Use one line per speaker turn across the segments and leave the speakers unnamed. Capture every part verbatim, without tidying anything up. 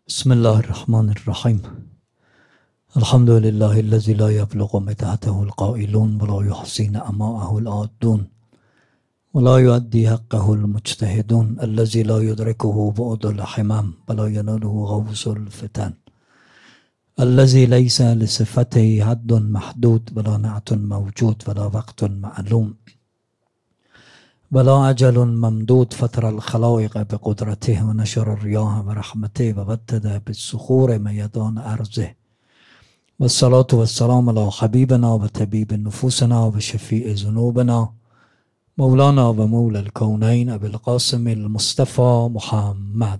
بسم الله الرحمن الرحیم. الحمد لله الذي لا يبلغ مدحته القائلون ولا يحصي نعماءه العادون ولا يؤدي حقه المجتهدون الذي لا يدركه بعد الحمم ولا يناله غوص الفتن الذي ليس لصفته حد محدود ولا نعت موجود ولا وقت معلوم ولا أجل ممدود فطر الخلائق بقدرته ونشر الرياح برحمته وبدد بالصخور ميدان أرضه والصلاة والسلام على حبيبنا وطبيب نفوسنا وشفيع ذنوبنا مولانا ومولى الكونين أبي القاسم المصطفى محمد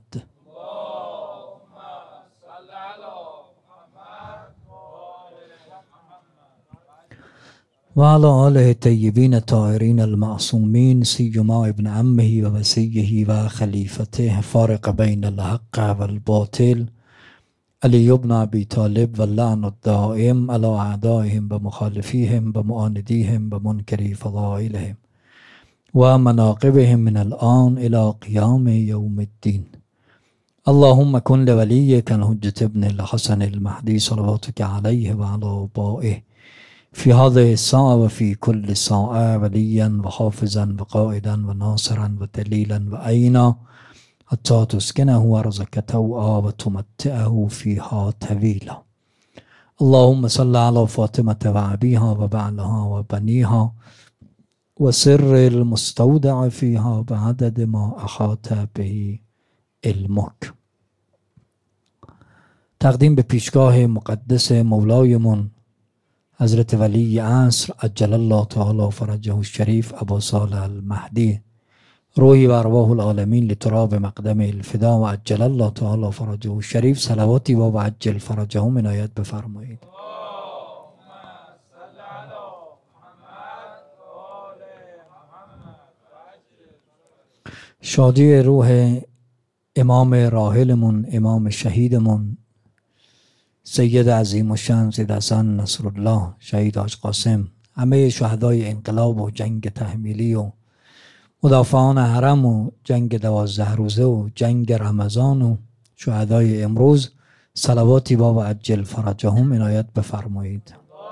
وعلى آله الطيبين الطاهرين المعصومين سيما ابن عمه ووصيه وخليفته فارق بين الحق والباطل علي بن أبي طالب واللعن الدائم على أعدائهم ومخالفيهم ومعانديهم ومنكري فضائلهم ومناقبهم من الآن إلى قيام يوم الدين. اللهم كن لوليك الحجة ابن الحسن المهدي صلواتك عليه وعلى آبائه في هذه الساعة وفي كل ساعة وليا وحافظا وقائدا وناصرا ودليلا وعينا حتى تسكنه أرضك توعا وتمتعه فيها طويلا. اللهم صل على فاطمة وأبيها وبعلها وبنيها وسر المستودع فيها بعدد ما أحاط به علمك. تقدیم به پیشگاه مقدس مولایمون حضرت ولی عصر عجل الله تعالی فرجه الشریف ابا صالح المهدی روحی و ارواح العالمین لتراب مقدم الفدا و عجل الله تعالی فرجه الشریف صلواتی و عجل فرجهم عنایت بفرمایید. شادی روح امام راحلمون، امام شهیدمون سید عظیم الشان سید حسن نصرالله شهید حاج قاسم، همه شهدای انقلاب و جنگ تحمیلی و مدافعان حرم و جنگ دوازده روزه و جنگ رمضان و شهدای امروز صلواتی با و عجل فرجهم عنایت بفرمایید.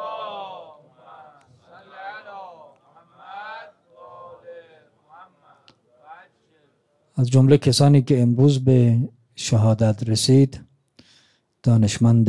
از جمله کسانی که امروز به شهادت رسید دانشمند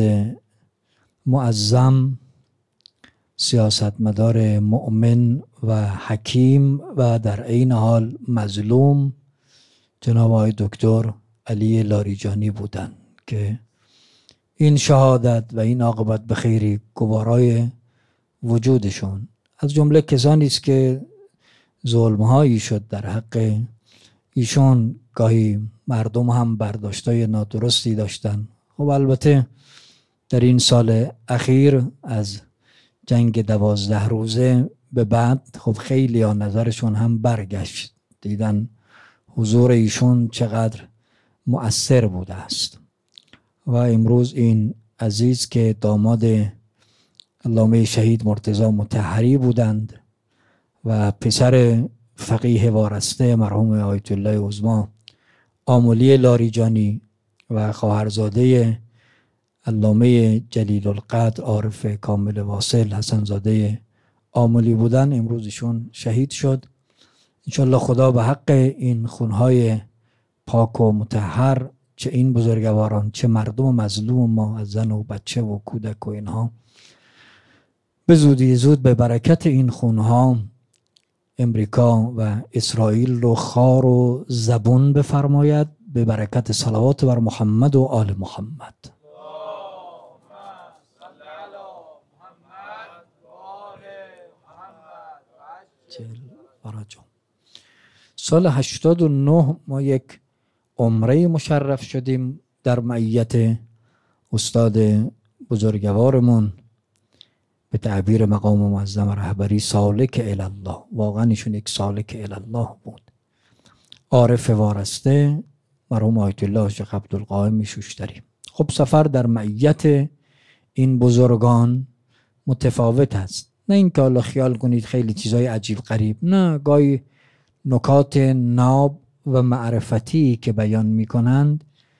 معظم، سیاستمدار مؤمن و حکیم و در عین حال مظلوم جناب آقای دکتر علی لاریجانی بودند که این شهادت و این عاقبت به خیری گوارای وجودشون. از جمله کسانی است که ظلم‌هایی شد در حق ایشون، گاهی مردم هم برداشتای نادرستی داشتن. خب البته در این سال اخیر از جنگ دوازده روزه به بعد خب خیلی ها نظرشون هم برگشت، دیدن حضور ایشون چقدر مؤثر بوده است. و امروز این عزیز که داماد علامه شهید مرتضی مطهری بودند و پسر فقیه وارسته مرحوم آیت الله عظمی آملی لاریجانی و خواهرزاده علامه جلیل القدر عارف کامل واصل حسن زاده آملی بودن، امروزشون شهید شد. انشالله خدا به حق این خونهای پاک و مطهر، چه این بزرگواران چه مردم مظلوم ما از زن و بچه و کودک و اینها، به زودی زود به برکت این خونها امریکا و اسرائیل رو خار و زبون بفرماید، به برکت صلوات بر محمد و آل محمد. سال هشتاد و نه ما یک عمره مشرف شدیم در معیت استاد بزرگوارمون، به تعبیر مقام معظم رهبری سالک الله. واقعا ایشون یک سالک الله بود. عارف وارسته مرحوم آیت الله شیخ عبدالقائم شوشتری. خب سفر در معیت این بزرگان متفاوت است. نه اینکه حالا خیال کنید خیلی چیزای عجیب غریب، نه، گاهی نکات ناب و معرفتی که بیان می کنند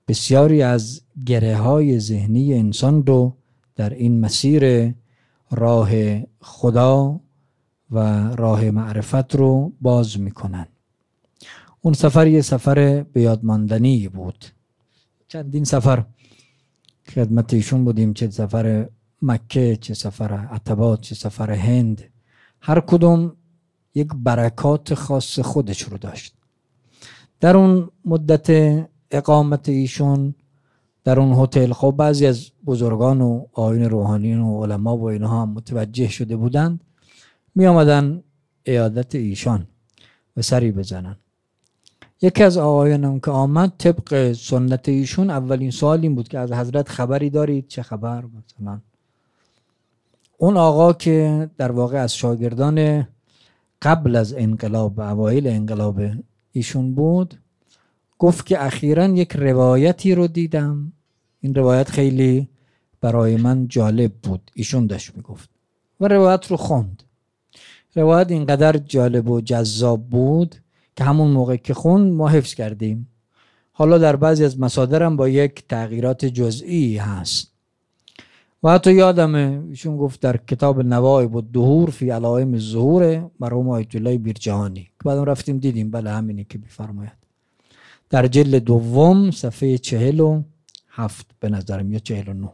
بسیاری از گره های ذهنی انسان رو در این مسیر راه خدا و راه معرفت رو باز میکنن. اون سفر یه سفر بیادماندنی بود. چندین سفر خدمت ایشون بودیم، چه سفر مکه، چه سفر عتبات، چه سفر هند. هر کدوم یک برکات خاص خودش رو داشت. در اون مدت اقامت ایشون در اون هتل، خب بعضی از بزرگان و آیین روحانیون و علما و اینها هم متوجه شده بودند، می آمدن عیادت ایشان و سری بزنن. یکی از آقایانم که آمد، طبق سنت ایشون اولین سوال این بود که از حضرت خبری دارید؟ چه خبر؟ مثلا اون آقا که در واقع از شاگردان قبل از انقلاب و اوایل انقلاب ایشون بود، گفت که اخیراً یک روایتی رو دیدم. این روایت خیلی برای من جالب بود. ایشون داشت میگفت و روایت رو خوند. روایت اینقدر جالب و جذاب بود که همون موقع که خوند ما حفظ کردیم. حالا در بعضی از مصادر هم با یک تغییرات جزئی هست. و حتی یادمه ایشون گفت در کتاب نوائب الدهور فی علائم الظهور مرحوم آیت الله بیرجهانی که بعدم رفتیم دیدیم، بله همینی که میفرماید، در جلد دوم صفحه چهل و هفت به نظرم یا چهل و نه.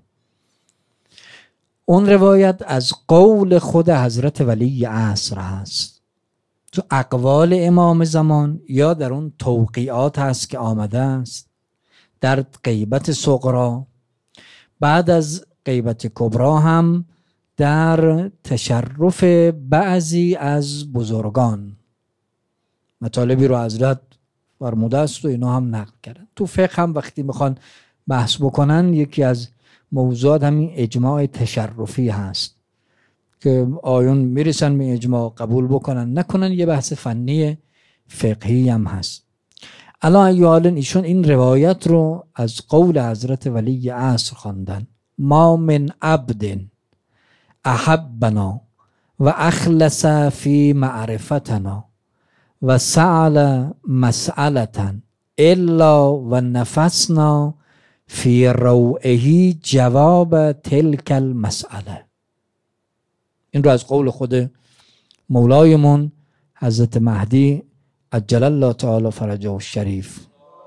اون روایت از قول خود حضرت ولی عصر هست، تو اقوال امام زمان یا در اون توقیعات هست که آمده است در غیبت صغرا، بعد از غیبت کبرا هم در تشرف بعضی از بزرگان. مطالبی رو حضرت فرموده است و اینا هم نقل کردن. تو فقه هم وقتی میخوان بحث بکنن یکی از موضوعات همین اجماع تشرفی هست که آیون میرسن به اجماع قبول بکنن نکنن، یه بحث فنی فقهی هم هست. الان ایالن ایشون این روایت رو از قول حضرت ولی عصر خواندن: ما من عبد احبنا و اخلص فی معرفتنا و سأل مسألة الا و نفسنا فی روعه جواب تلک المسأله. این رو از قول خود مولایمون حضرت مهدی عجل الله تعالی فرجه الشریف.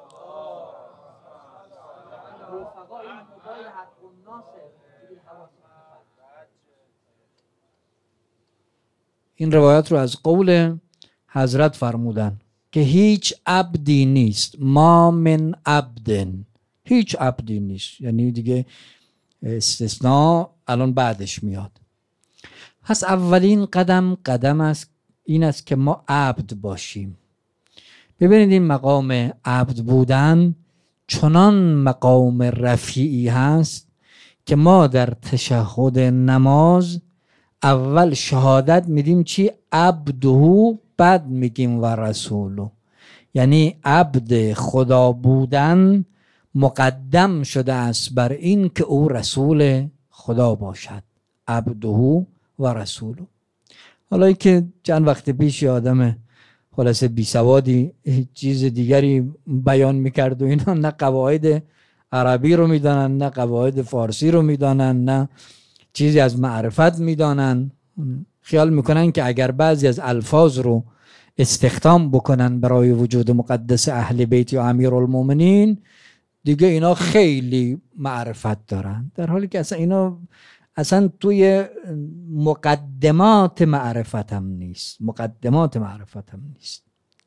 این روایت رو از قول حضرت فرمودن که هیچ عبدی نیست، ما من عبدن، هیچ عبدی نیست، یعنی دیگه استثناء الان بعدش میاد. پس اولین قدم قدم است این است که ما عبد باشیم. ببینید این مقام عبد بودن چنان مقام رفیعی هست که ما در تشهد نماز اول شهادت میدیم چی؟ عبدهو، بعد میگیم و رسولو. یعنی عبد خدا بودن مقدم شده است بر این که او رسول خدا باشد. عبدهو و رسولو. حالا که چند وقت پیش آدم خلاصه بی سوادی چیز دیگری بیان میکرد و اینا، نه قواعد عربی رو میدانن، نه قواعد فارسی رو میدانن، نه چیزی از معرفت میدانن. خیال میکنن که اگر بعضی از الفاظ رو استخدام بکنن برای وجود مقدس اهل بیت یا امیرالمومنین دیگه اینا خیلی معرفت دارن، در حالی که اصلا اینا اصلا توی مقدمات معرفت هم نیست. مقدمات معرفت هم نیست.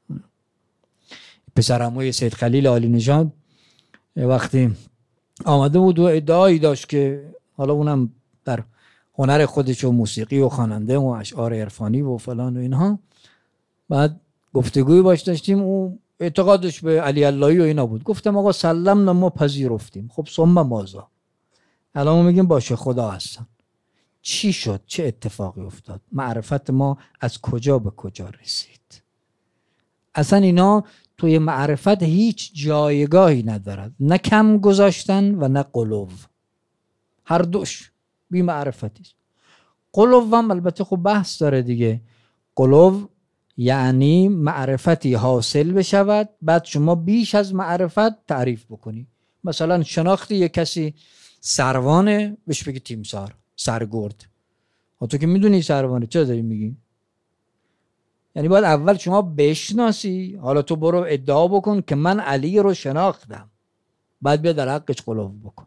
پسرعموی سید خلیل عالی نژاد وقتی آمده بود و ادعایی داشت که حالا اونم در هنر خودش و موسیقی و خواننده و اشعار عرفانی و فلان و اینها، بعد گفتگوی باش داشتیم، او اعتقادش به علی اللهی و اینا بود. گفتم آقا سلمنا، ما پذیرفتیم، خب ثم ماذا؟ الان ما میگیم باشه خدا هستن. چی شد؟ چه اتفاقی افتاد؟ معرفت ما از کجا به کجا رسید؟ اصلا اینا توی معرفت هیچ جایگاهی ندارد، نه کم گذاشتن و نه قلو. هر دوش بی معرفتی. قلو هم البته خب بحث داره دیگه. قلو یعنی معرفتی حاصل بشود بعد شما بیش از معرفت تعریف بکنی. مثلا شناختی یک کسی سروانه بهش بگی تیمسار، سرگرد. تو که میدونی سروانه، چرا داری میگی؟ یعنی باید اول شما بشناسی، حالا تو برو ادعا بکن که من علی رو شناختم، بعد بیا در حقش قلوف بکن.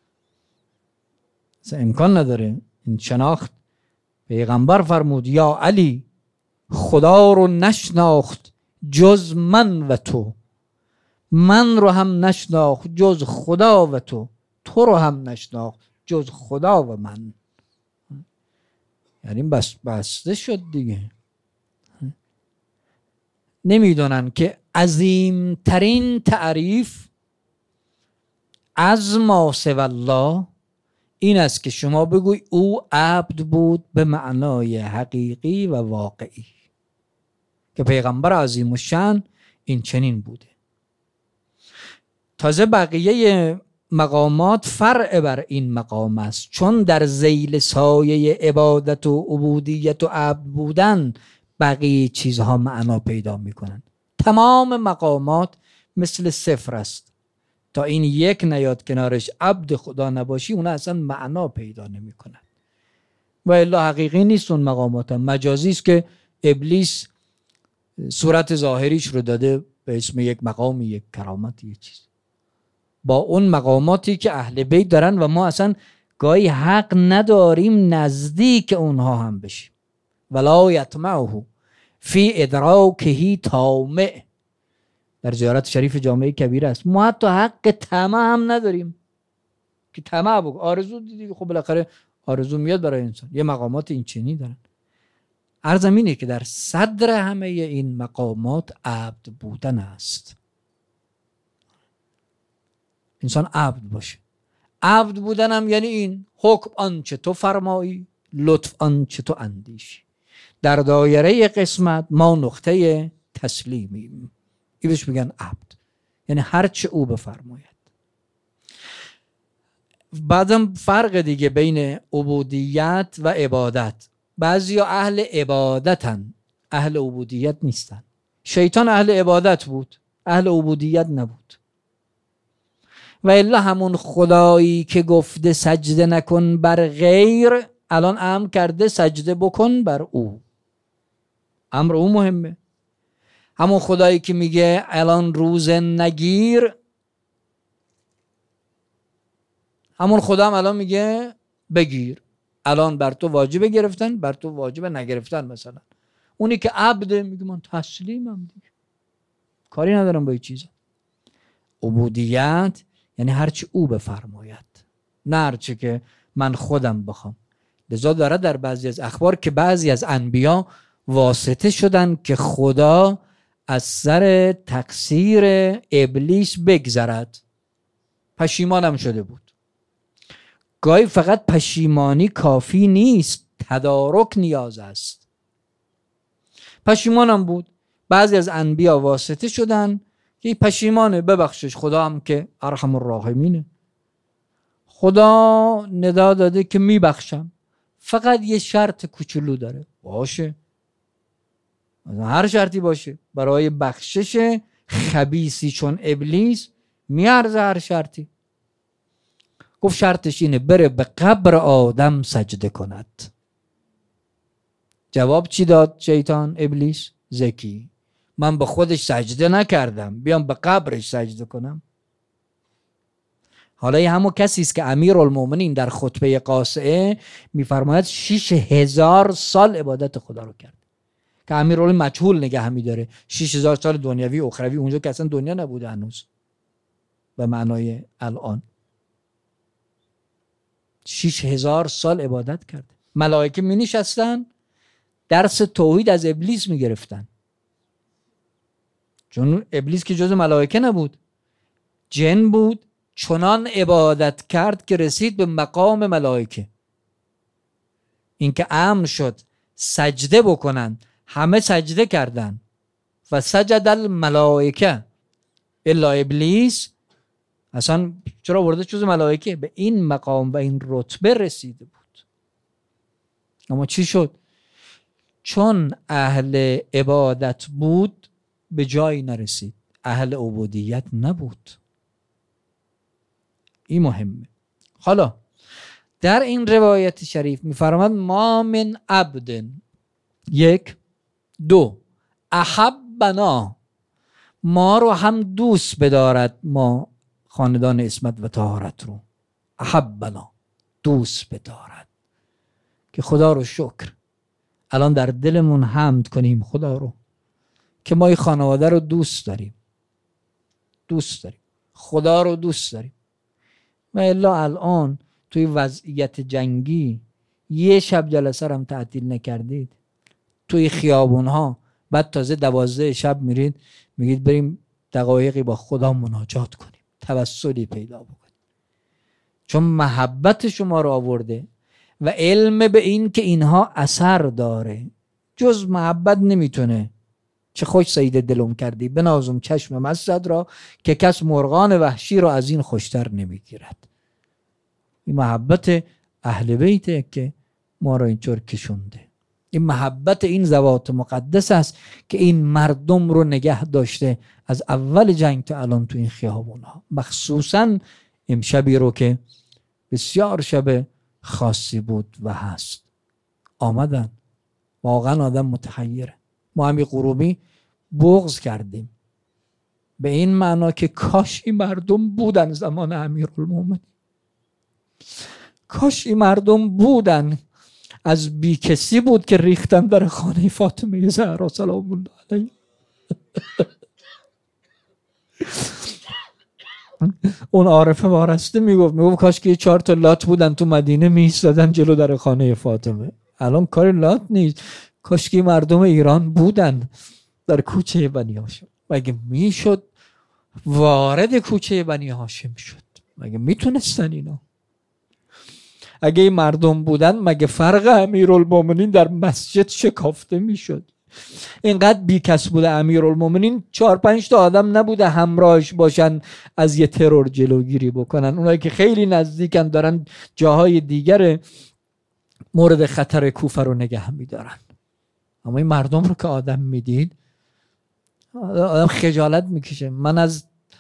اصلا امکان نداره این شناخت. پیغمبر فرمود یا علی خدا رو نشناخت جز من و تو، من رو هم نشناخت جز خدا و تو، تو رو هم نشناخت جز خدا و من. یعنی بس بسته شد دیگه. نمیدونن که عظیمترین تعریف از ما سوی الله این است که شما بگوی او عبد بود به معنای حقیقی و واقعی، که پیغمبر عظیم الشأن این چنین بوده. تازه بقیه مقامات فرع بر این مقام است، چون در ذیل سایه عبادت و عبودیت و عبد بودن بقیه چیزها معنا پیدا میکنن. تمام مقامات مثل صفر است، تا این یک نیاد کنارش عبد خدا نباشی اون اصلا معنا پیدا نمیکنن. و الا حقیقی نیست اون مقامات، هم مجازی است که ابلیس صورت ظاهریش رو داده به اسم یک مقام، یک کرامت، یک چیز، با اون مقاماتی که اهل بیت دارن و ما اصلا گاهی حق نداریم نزدیک اونها هم بشیم. ولا یطمعه فی ادراکه طامع، در زیارت شریف جامعه کبیره است. ما حتی حق طمع هم نداریم که طمع بگو. آرزو دیدی، خب بالاخره آرزو میاد برای انسان، یه مقامات این چنینی دارن. عرضم اینه که در صدر همه این مقامات عبد بودن است. انسان عبد باشه. عبد بودن هم یعنی این حکم آنچه تو فرمایی، لطف آنچه تو اندیشی. در دایره قسمت ما نقطه تسلیمیم، این بهش میگن عبد، یعنی هرچه او بفرماید. بعدم فرق دیگه بین عبودیت و عبادت. بعضی اهل عبادتن، اهل عبودیت نیستن. شیطان اهل عبادت بود، اهل عبودیت نبود. و الا همون خدایی که گفته سجده نکن بر غیر، الان امر کرده سجده بکن بر او. امر او مهمه. همون خدایی که میگه الان روزه نگیر، همون خدا هم الان میگه بگیر. الان بر تو واجبه گرفتن، بر تو واجبه نگرفتن. مثلا اونی که عبده میگه من تسلیمم دیگه، کاری ندارم با این چیزا. عبودیت یعنی هرچی او بفرماید، نه هرچی که من خودم بخوام. لذا داره در بعضی از اخبار که بعضی از انبیا واسطه شدن که خدا از سر تقصیر ابلیس بگذرد. پشیمانم شده بود. گاهی فقط پشیمانی کافی نیست، تدارک نیاز است. پشیمانم بود، بعضی از انبیا واسطه شدن که پشیمانه، ببخشش. خدا هم که ارحم الراحمینه، خدا ندا داده که میبخشم، فقط یه شرط کوچولو داره. باشه، هر شرطی باشه برای بخشش خبیثی چون ابلیس میارزه هر شرطی. گفت شرطش اینه بره به قبر آدم سجده کند. جواب چی داد شیطان؟ ابلیس ذکی، من به خودش سجده نکردم، بیام به قبرش سجده کنم. حالا این همون کسی است که امیرالمومنین در خطبه قاصعه میفرماید شش هزار سال عبادت خدا رو کرد، که امیرالمومنین مجهول نگه می‌داره. شش هزار سال دنیوی اخروی، اونجا که اصلا دنیا نبوده هنوز به معنای الان. شش هزار سال عبادت کرد. ملائکه می نشستن درس توحید از ابلیس می گرفتن، چون ابلیس که جز ملائکه نبود، جن بود. چنان عبادت کرد که رسید به مقام ملائکه. این که امر شد سجده بکنن، همه سجده کردن و سجد الملائکه الا ابلیس. اصلا چرا ورده جز ملائکه؟ به این مقام و این رتبه رسیده بود. اما چی شد؟ چون اهل عبادت بود به جایی نرسید، اهل عبودیت نبود. این مهمه. حالا در این روایت شریف میفرماد ما من عبد، یک، دو، احبنا، ما رو هم دوست بدارد، ما خاندان عصمت و طهارت رو احبنا دوست بدارد، که خدا رو شکر الان در دلمون حمد کنیم خدا رو که ما این خانواده رو دوست داریم، دوست داریم خدا رو دوست داریم. و الا الان توی وضعیت جنگی یه شب جلسه هم تعطیل نکردید، توی خیابون ها بعد تازه دوازده شب میرید میگید بریم دقایقی با خدا مناجات کنیم، توسلی پیدا بکنیم، چون محبت شما رو آورده و علم به این که اینها اثر داره. جز محبت نمیتونه. چه خوش سید دلم کردی بنازم چشم مسجد را، که کس مرغان وحشی را از این خوشتر نمیگیرد. این محبت اهل بیته که ما را اینطور کشونده. این محبت این ذوات مقدس است که این مردم رو نگه داشته از اول جنگ تا الان تو این خیابون ها، مخصوصا امشبی رو که بسیار شب خاصی بود و هست. آمدن، واقعا آدم متحیره. ما همی غروبی بغض کردیم به این معنا که کاش این مردم بودن زمان امیرالمومنین، کاش این مردم بودن. از بی کسی بود که ریختن در خانه فاطمه زهرا سلام الله علیها. اون عارفه وارسته میگفت میگفت کاش که چهار تا لات بودن تو مدینه میایستادن جلو در خانه فاطمه. الان کار لات نیست، کاش که مردم ایران بودن در کوچه بنی هاشم. مگه میشد وارد کوچه بنی هاشم شد؟ مگه میتونستن اینا؟ اگه این مردم بودن مگه فرق امیرالمومنین در مسجد شکافته میشد؟ اینقدر بیکس بوده امیرالمومنین، چهار پنج تا آدم نبوده همراهش باشن از یه ترور جلوگیری بکنن. اونایی که خیلی نزدیکن دارن جاهای دیگر مورد خطر کوفه رو نگه میدارن. اما این مردم رو که آدم میدید آدم خجالت میکشه. من از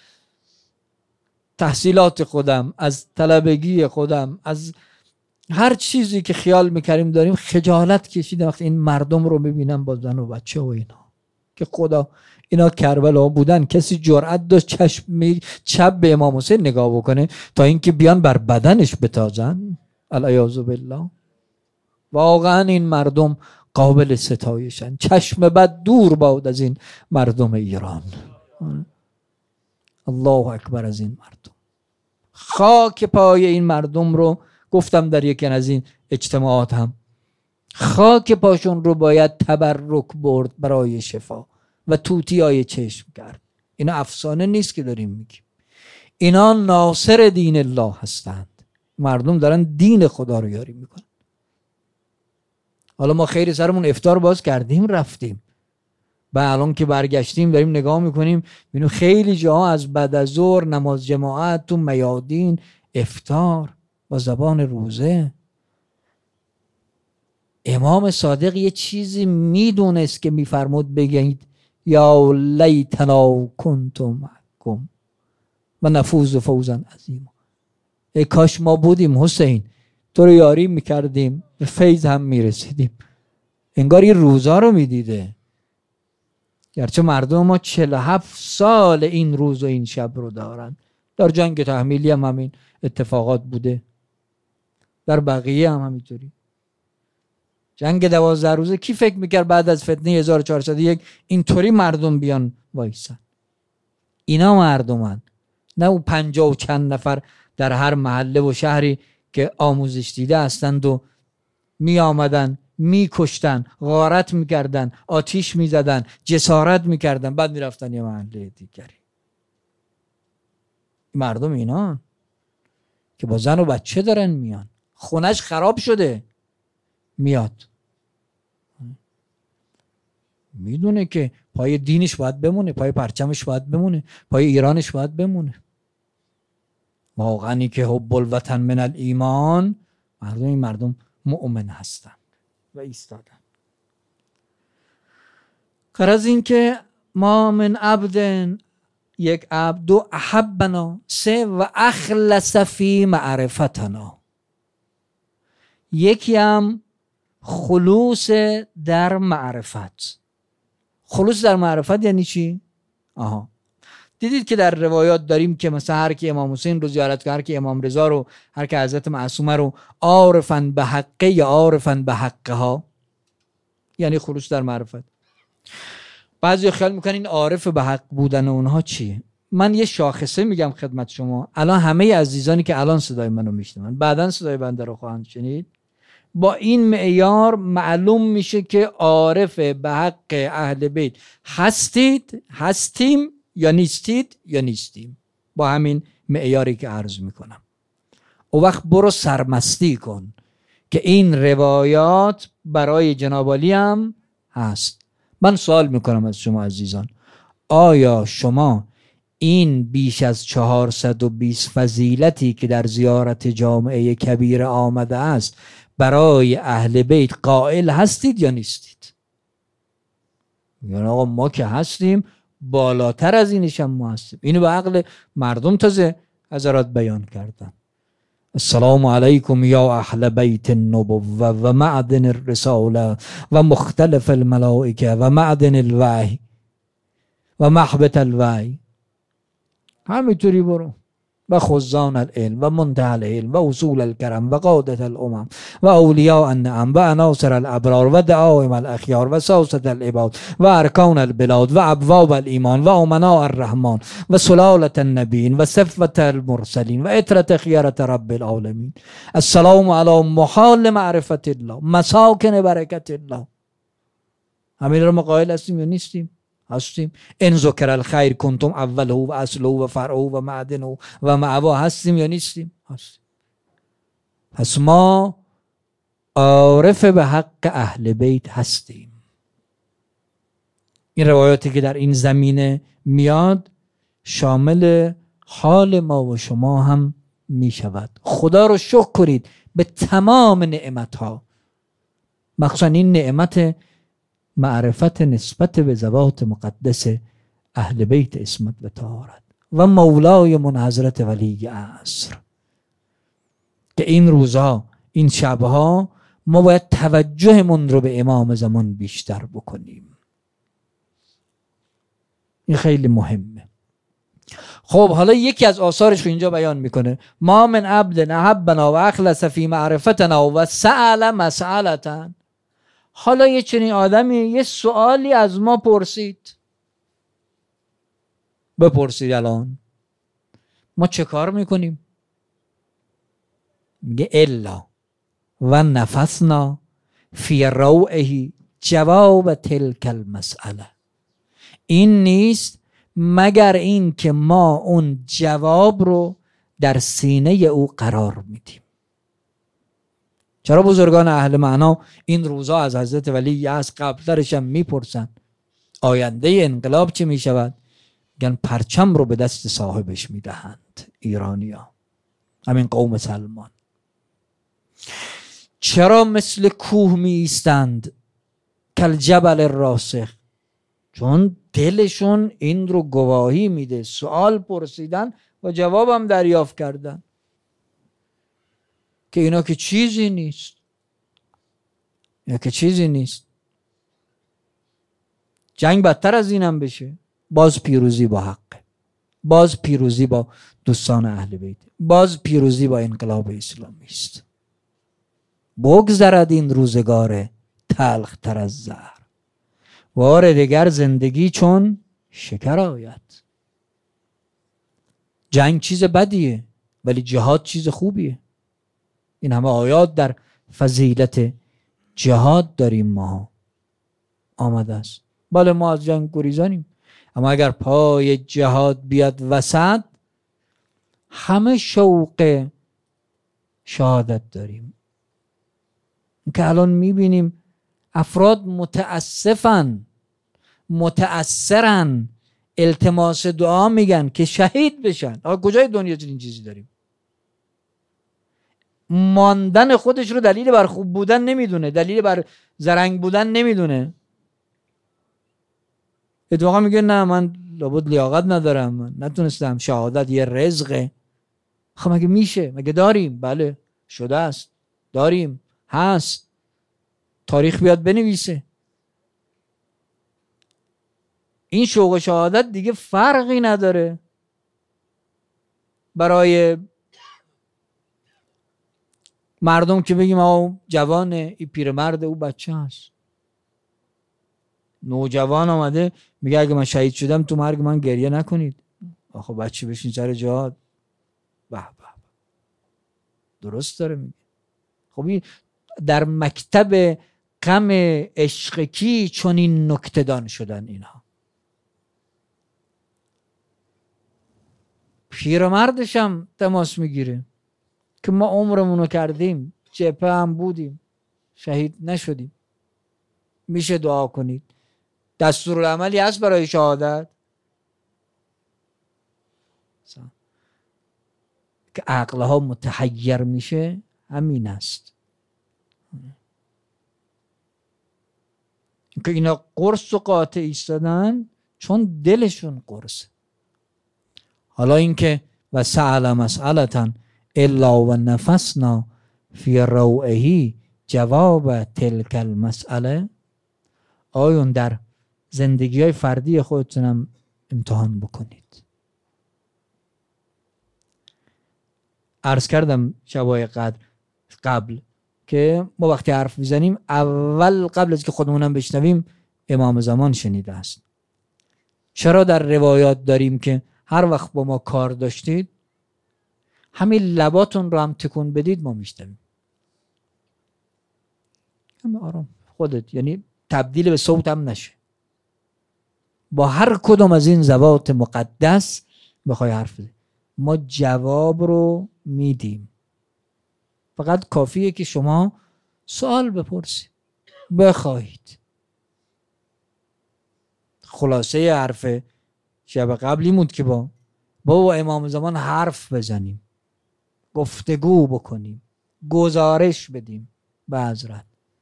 تحصیلات خودم، از طلبگی خودم، از هر چیزی که خیال میکردیم داریم خجالت کشیدم وقتی این مردم رو ببینم با زن و بچه و اینا. که خدا اینا کربلا بودن کسی جرأت داشت چشم چپ به امام حسین نگاه بکنه تا اینکه بیان بر بدنش بتازن؟ العیاذ بالله. واقعا این مردم قابل ستایشن. چشم بد دور باد از این مردم ایران. الله اکبر از این مردم. خاک پای این مردم رو گفتم در یکی از این اجتماعات هم، خاک پاشون رو باید تبرک برد برای شفا و توتیای چشم کرد. اینا افسانه نیست که داریم میگیم، اینا ناصر دین الله هستند. مردم دارن دین خدا رو یاری میکنن. حالا ما خیلی سرمون افطار باز کردیم رفتیم و الان که برگشتیم داریم نگاه میکنیم ببینیم خیلی جاها از بعد از ظهر نماز جماعت تو میادین افطار با زبان روزه. امام صادق یه چیزی میدونست که میفرمود بگید یا لیتنا کنت معکم و نفوز فوزا عظیما. ای کاش ما بودیم حسین، تو رو یاری میکردیم، به فیض هم میرسیدیم. انگار این روزا رو میدیده. گرچه مردم ما چهل و هفت سال این روز و این شب رو دارن. در جنگ تحمیلی هم همین اتفاقات بوده، در بقیه هم همینطوری. جنگ دوازده روزه کی فکر میکرد بعد از فتنه هزار و چهارصد و یک اینطوری مردم بیان وایسن؟ اینا مردمن، نه اون پنجاه و چند نفر در هر محله و شهری که آموزش دیده هستند و می آمدن می کشتن، غارت می کردن، آتیش می زدن، جسارت می کردن، بعد می رفتن یه محله دیگری. مردم اینا که با زن و بچه دارن میان، خونش خراب شده میاد، میدونه که پای دینش باید بمونه، پای پرچمش باید بمونه، پای ایرانش باید بمونه. واقعا که حب الوطن من الایمان، مردم این مردم مؤمن هستن و ایستادن. غرض این که ما من عبد یک عبد، دو احبنا، سه و اخلص فی معرفتنا. یکی هم خلوص در معرفت. خلوص در معرفت یعنی چی؟ آها، دیدید که در روایات داریم که مثلا هر کی امام حسین رو زیارت کرد، هر کی امام رضا رو، هر کی حضرت معصومه رو، عارفن به حقه یا عارفن به حقه ها، یعنی خلوص در معرفت. بعضی خیال میکنن این عارف به حق بودن اونها چیه؟ من یه شاخصه میگم خدمت شما. الان همه عزیزانی که الان صدای منو میشنون، بعداً صدای بنده رو خواهند شنید، با این معیار معلوم میشه که عارف به حق اهل بیت هستید، هستیم یا نیستید یا نیستیم. با همین معیاری که عرض میکنم. او وقت برو سرمستی کن که این روایات برای جناب عالی هم هست. من سوال میکنم از شما عزیزان، آیا شما این بیش از چهارصد و بیست فضیلتی که در زیارت جامعه کبیر آمده است برای اهل بیت قائل هستید یا نیستید؟ یعنی آقا ما که هستیم، بالاتر از اینش هم ما هستیم. اینو به عقل مردم تازه حضرات بیان کردن. السلام علیکم یا اهل بیت النبوة و معدن الرساله و مختلف الملائکه و معدن الوحی و محبت الوحی. همینطوری برو. و خزان العلم و منتهى العلم و اصول الکرم و قادة الامم و اولیاء النعم و عناصر الابرار و دعائم الاخیار و ساسة العباد و ارکان البلاد و ابواب الایمان و امناء الرحمن و سلالة النبیین و صفوة المرسلین و اطرة خیرة رب العالمین. السلام علی محال معرفت الله مساکن برکت الله. همین رو ما قائل هستیم یا نیستیم؟ هستیم. ان ذکر الخیر کنتم اوله و اصله و فرعه و معدنه و معوا. هستیم یا نیستیم؟ هستیم. پس ما عارف به حق اهل بیت هستیم. این روایاتی که در این زمینه میاد شامل حال ما و شما هم می شود. خدا رو شکر کنید به تمام نعمت ها، مخصوصا این نعمت معرفت نسبت به ذوات مقدس اهل بیت عصمت و طهارت و مولای من حضرت ولی عصر، که این روزها، این شبها ما باید توجهمون رو به امام زمان بیشتر بکنیم. این خیلی مهمه. خب حالا یکی از آثارش رو اینجا بیان میکنه: ما من عبد احبنا و اخلص فی معرفتنا و سأل مسألة. حالا یه چنین آدمی یه سوالی از ما پرسید. بپرسید الان ما چه کار میکنیم؟ میگه الا و نفسنا فی روعه جواب تلک المسئله. این نیست مگر این که ما اون جواب رو در سینه او قرار میدیم. چرا بزرگان اهل معنا این روزا از حضرت ولی از قبلترش هم میپرسن آینده انقلاب چه میشود؟ میگن پرچم رو به دست صاحبش میدهند ایرانیا، همین قوم سلمان. چرا مثل کوه می ایستند کل جبل راسخ؟ چون دلشون این رو گواهی میده. سوال پرسیدن و جوابم دریافت کردن که اینا که چیزی نیست، اینا که چیزی نیست. جنگ بدتر از اینم بشه، باز پیروزی با حق، باز پیروزی با دوستان اهل بیت، باز پیروزی با انقلاب اسلامی است. بگذرد این روزگار تلخ تر از زهر، بار دیگر زندگی چون شکر آید. جنگ چیز بدیه ولی جهاد چیز خوبیه. این همه آیات در فضیلت جهاد داریم ما آمده است. بله ما از جنگ گریزانیم، اما اگر پای جهاد بیاد وسط همه شوق شهادت داریم. که الان میبینیم افراد متاسفن، متاثرن، التماس دعا میگن که شهید بشن. آقا کجای دنیا این چیزی داریم؟ ماندن خودش رو دلیل بر خوب بودن نمیدونه، دلیل بر زرنگ بودن نمیدونه. اتفاقا میگه نه من لابد لیاقت ندارم، من نتونستم، شهادت یه رزقه. خب مگه میشه؟ مگه داریم؟ بله شده است، داریم، هست، تاریخ بیاد بنویسه. این شوق و شهادت دیگه فرقی نداره برای مردم که بگیم آه جوانه، این پیرمرد، او بچه هست. نوجوان آمده میگه اگه من شهید شدم تو مرگ من گریه نکنید. آخه بچه بشین سر جهاد. به به درست داره میگه. خب این در مکتب غم عشق کی چون این نکته دان شدن اینها. پیرمردش هم تماس میگیره که ما عمرمونو کردیم، جبهه هم بودیم، شهید نشدیم، میشه دعا کنید. دستورالعملی هست برای شهادت که عقلها متحیر میشه، همین است که اینا قرص و قاطع ایستادن چون دلشون قرصه. حالا اینکه و سأل مسئلتن الا و نفسنا فی روعه جواب تلک المسئله، آیون در زندگی های فردی خودتونم امتحان بکنید. عرض کردم شبای قدر قبل که ما وقتی حرف میزنیم اول قبل از که خودمونم بشنویم امام زمان شنیده است. چرا در روایات داریم که هر وقت با ما کار داشتید همین لباتون رو هم تکون بدید ما میشنویم. همین آرام خودت، یعنی تبدیل به صوت هم نشه. با هر کدوم از این ذوات مقدس بخوای حرف بزنی ما جواب رو میدیم. فقط کافیه که شما سوال بپرسید، بخواهید. خلاصه حرف شب قبلی بود که با با امام زمان حرف بزنیم، گفتگو بکنیم، گزارش بدیم به حضرت،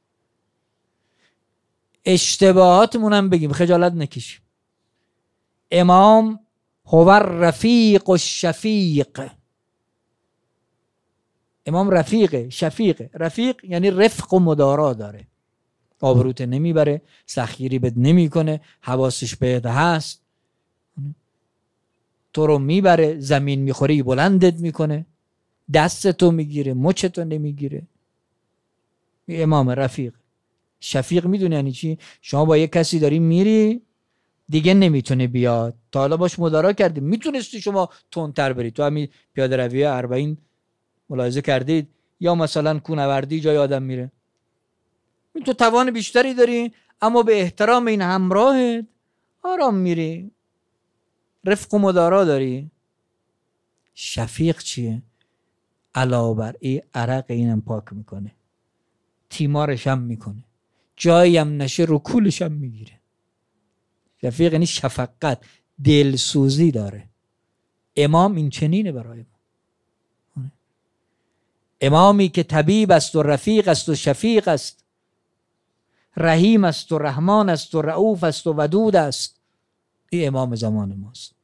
اشتباهاتمون هم بگیم، خجالت نکشیم. امام هو رفیق و شفیق. امام رفیقه، شفیقه. رفیق یعنی رفق و مدارا داره، آبروت نمیبره، سخیری بد نمی کنه، حواسش بهت هست، تو رو میبره، زمین میخوری بلندت میکنه، دستتو میگیره، مچتو نمیگیره. امام رفیق. شفیق میدونی یعنی چی؟ شما با یک کسی داری میری دیگه نمیتونه بیاد، تا حالا باش مدارا کردی، میتونستی شما تندتر بری. تو همین پیاده روی اربعین ملاحظه کردید یا مثلا کوهنوردی جای آدم میره، تو توان بیشتری داری اما به احترام این همراهت آرام میری، رفق و مدارا داری. شفیق چیه؟ علاوه بر این عرق اینم پاک میکنه، تیمارش هم میکنه، جایی هم نشه رو کولش هم میگیره. شفیق یعنی شفقت، دلسوزی داره. امام این چنینه برای ما. امامی که طبیب است و رفیق است و شفیق است، رحیم است و رحمان است و رؤوف است و ودود است، این امام زمان ماست.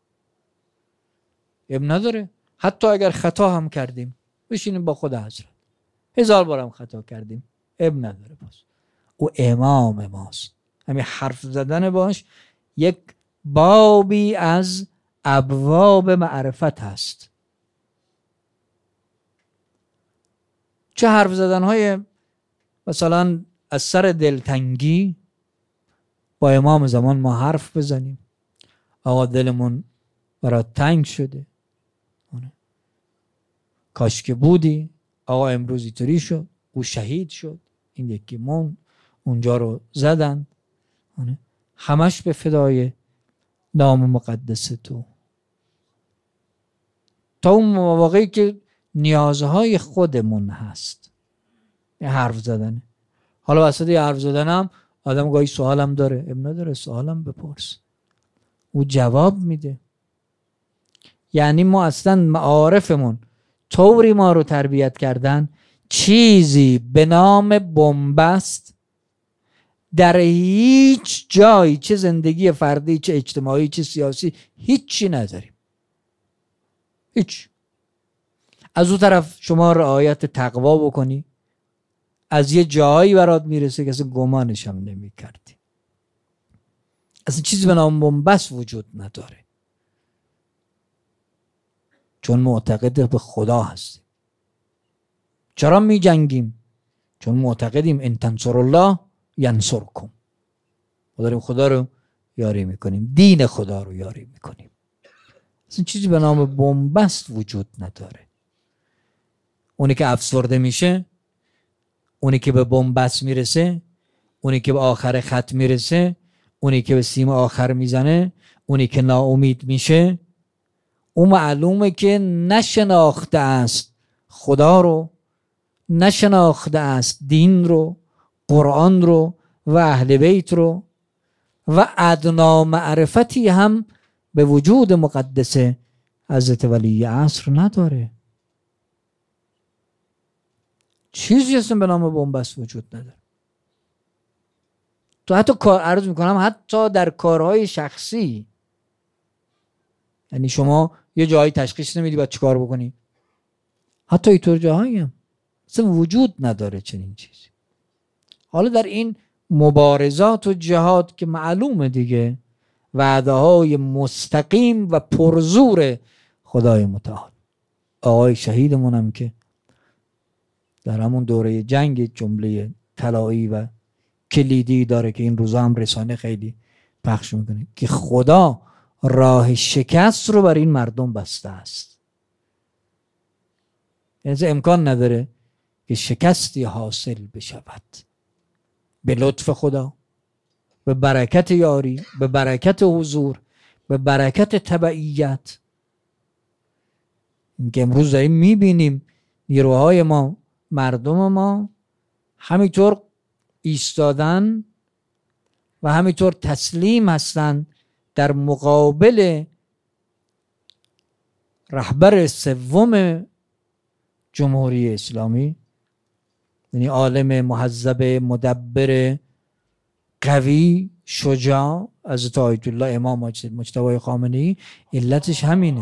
اب نداره حتی اگر خطا هم کردیم بشینیم با خود حضرت، هزار بار هم خطا کردیم اب نداره، باز او امام ماست. همین حرف زدن باش یک بابی از ابواب معرفت هست. چه حرف زدن های مثلا از سر دلتنگی با امام زمان ما حرف بزنیم، آقا دلمون برای تنگ شده، کاش که بودی، آقا امروز اینطوری شد، او شهید شد، این یکی مون، اونجا رو زدن، همش به فدای نام مقدس تو. تا اون مواقعی که نیازهای خودمون هست این حرف زدنه. حالا وسط یه حرف زدنم آدم گاهی سوالم داره، اب نداره سوالم بپرس، او جواب میده. یعنی ما اصلا معارفمون طوری ما رو تربیت کردن چیزی به نام بنبست در هیچ جایی، چه زندگی فردی، چه اجتماعی، چه سیاسی، هیچی نداریم. هیچ. از اون طرف شما رعایت تقوا بکنی، از یه جایی برات میرسه که اصلا گمانش هم نمی کردی. اصلا چیزی به نام بن‌بست وجود نداره، چون معتقد به خدا هستیم. چرا می جنگیم؟ چون معتقدیم ان تنصر الله ینصرکم. ما داریم خدا رو یاری میکنیم، دین خدا رو یاری میکنیم. اصلا چیزی به نام بن‌بست وجود نداره. اونی که افسرده میشه، اونی که به بن‌بست میرسه، اونی که به آخر خط میرسه، اونی که به سیم آخر میزنه، اونی که ناامید میشه، اون معلومه که نشناخته است خدا رو، نشناخته است دین رو، قرآن رو و اهل بیت رو، و ادنا معرفتی هم به وجود مقدس حضرت ولی عصر نداره. چیزی اصلا به نام بن‌بست وجود نداره. تو حتی کار عرض میکنم، حتی در کارهای شخصی، یعنی شما یه جایی تشخیص نمیدی باید چیکار بکنی، حتی اینطور جاهایی هم اصلا وجود نداره چنین چیزی. حالا در این مبارزات و جهاد که معلومه دیگه، وعده های مستقیم و پرزور خدای متعال. آقای شهیدمون هم که در همون دوره جنگ جمله طلایی و کلیدی داره که این روزا هم رسانه خیلی پخش میکنه که خدا راه شکست رو بر این مردم بسته است. یعنی امکان نداره که شکستی حاصل بشود. به لطف خدا، به برکت یاری، به برکت حضور، به برکت تبعیت. این که امروز داریم میبینیم نیروهای ما، مردم ما همینطور ایستادن و همینطور تسلیم هستن در مقابل رهبر سوم جمهوری اسلامی، یعنی عالم مهذب، مدبر، قوی، شجاع، حضرت آیت الله امام مجتبی خامنه‌ای. علتش همینه.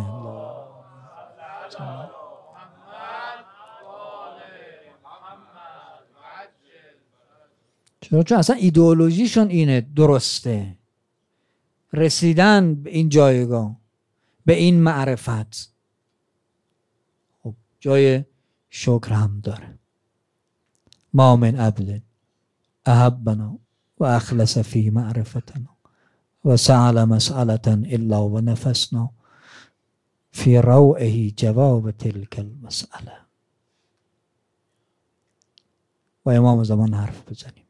چرا؟ چون اصلا ایدئولوژیشون اینه، درسته، رسیدن به این جایگاه، به این معرفت. خب جای شکر هم داره. ما من عبد احبنا و اخلص فی معرفتنا و سأل مسألة الا و نفسنا فی روعه جواب تلک المسأله. و امام زمان حرف بزنیم.